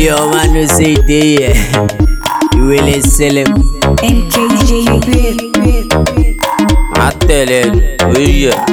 Your man no say they yeah. You will sell him. MKJ I tell him, oh yeah.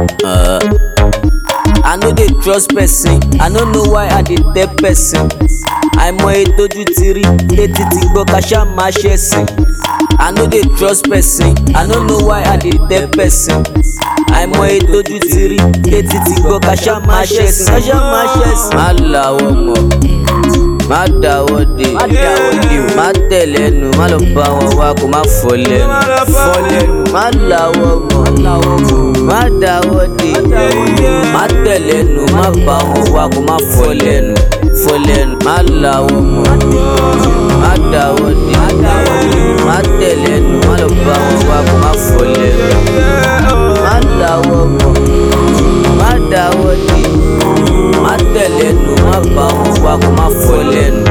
I know they trust person. I don't know why I did that person. I'm a doju tiri, leti ti gbo kasha ma shesin. I know they trust person. I don't know why I did that person. I'm a doju tiri, leti ti gbo kasha ma shesin. Kasha ma shesin. Malawo mo, má dáwọ́ dé, má tẹ̀lé nu, má lọ bá wọn wá kó má fọ́ lẹ́nu, má láwọ́ mọ́, má dáwọ́ dé, má tẹ̀lé nu, má bá wọn wá kó má fọ́ lẹ́nu, má láwọ́ mọ́, má dáwọ́ dé, má tẹ̀lé nu, má lọ bá wọn wá kó má fọ́ lẹ́nu, má láwọ́ mọ́, má dáwọ́ dé. Má tẹ̀lé nu, má bá wọn wá kó má fọ́ lẹ́nu.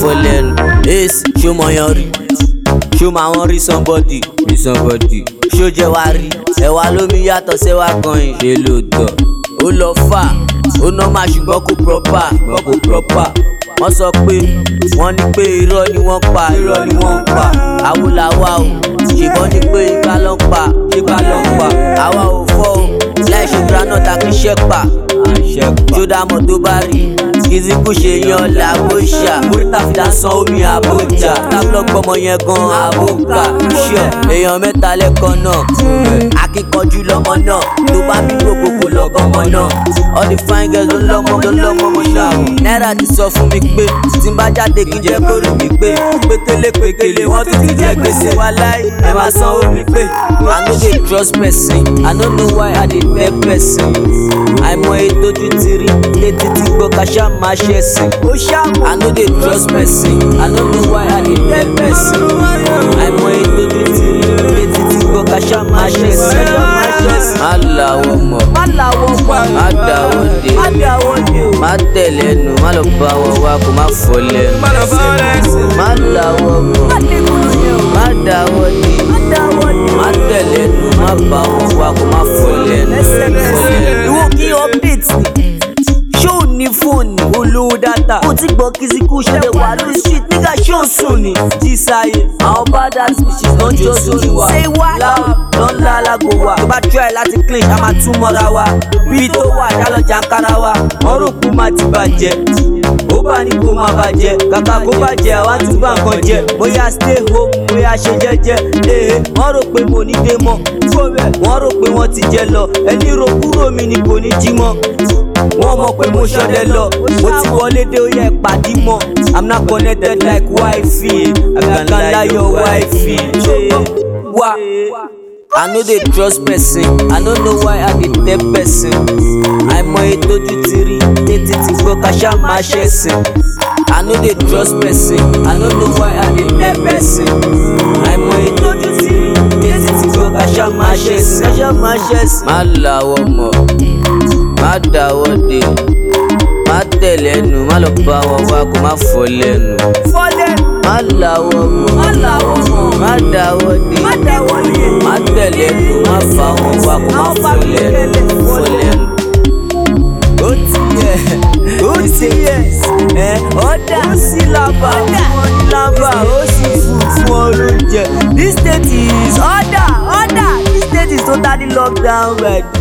Ace, ṣó mọ yan rí? Ṣó máa wọ́n rí somebody? Ṣó jẹ́ wá rí? Ẹ̀wà lómi yàtọ̀ sẹ́wà gan-an ṣe lóòótọ́. Ó lọ fà, ó nọ́mà ṣùgbọ́n kò proper. Wọ́n sọ pé wọ́n ní pé irọ́ ni wọ́n pa. Àwo làwa o, ṣùgbọ́n ní pé igbá ló ń pa. Àwa ò fọ́ o, láì ṣe granite àkíṣẹ́ pa. Jódàmọ̀ tó bá rí kìsìkú ṣe yan làbóṣà. Múrítà fìdá san omi àbójà. Tábìlọ̀ gbọmọ yẹn gan àbókà. Ṣọ èèyàn mẹ́ta lẹ́kọ̀ọ́ náà. Akíkanjú lọmọ náà. Tó bá bí gbogbo kò lọ́gọ́mọ náà. All the fine girls ló lọ́mọ mọ̀ náà. Náírà ti sọ fún mi pé tí n bá jáde kí n jẹ́ kó rí mi pé. Pékélé wọ́n tún ti jẹ gbèsè wá láì. Ẹ máa san omi pé. I no dey trust person. I no know why I dey tell person. Àìmọ̀ ètò ojú ti rí. Létí ti gbọ́ kaṣá máa ṣẹ̀sìn. I no dey trust person. I no know why I dey tell person. Àìmọ̀ ètò ojú ti rí. Létí ti gbọ́ kaṣá máa ṣẹ̀sìn. Má láwọ́ mọ́, má dáwọ́ dé, má tẹ̀lé nu, má lọ bá wọn wá kó má fọ́ lẹ́nu. Má láwọ́ mọ́, má dáwọ́ dé, má tẹ̀lé nu, má bá wọn wá kó má fọ́ lẹ́nu. Ìwọ kí update ni, ṣó ní fóònù olówó dátà. Mo ti gbọ́ kìsìkú ṣẹlẹ̀ wà lórí street nígbà ṣó ń sùn ní. Jísáyé àwọn bada species ló ń jó sórí wa. Ṣé wá ló ń lá alágbó wa? Tó bá try láti clean a máa tún mọ́ra wa. Bí tó wà dálọ́ jàǹkárá wa. Wọ́n rò kó má ti bàjẹ́. Ó bá ní kó má bàjẹ́. Kàkà kó bàjẹ́ àwa tún bá nǹkan jẹ. Bóyá stay home, bóyá ṣe jẹ́jẹ́. Wọ́n rò pé mo ní dé mọ́. Wọ́n rò pé wọ́n ti jẹ lọ. Ẹni ro kúrò mi ni kò ní jí mọ́. Wọ́n mọ̀ pé mo ṣọdẹ lọ. Mo ti wọlé dé ó yẹ pàdé mọ́. I'm not connected like Wi-Fi. I can lie your Wi-Fi. Wa. I no dey trust person. I no know why I dey tell person. Àìmọ̀ ètò ojú ti rí. Létí ti gbọ́ kaṣá máa ṣẹ̀sìn. I no dey trust person. I no know why I dey tell person. Àìmọ̀ ètò ojú ti rí. Létí ti gbọ́ kaṣá máa ṣẹ̀sìn. Má láwọ́ mọ́, má dáwọ́ dé, má tẹ̀lé nu, má lọ bá wọn wá kó má fọ́ lẹ́nu. Má láwọ́ mọ́, má dáwọ́ dé, má tẹ̀lé nu, má bá wọn wá kó má fọ́ lẹ́nu. Ó ti yẹ, ọ̀dà sí làbà, wọ́n ní làbà, ó sì fún oúnjẹ. This state is order. This state is totally locked down right now.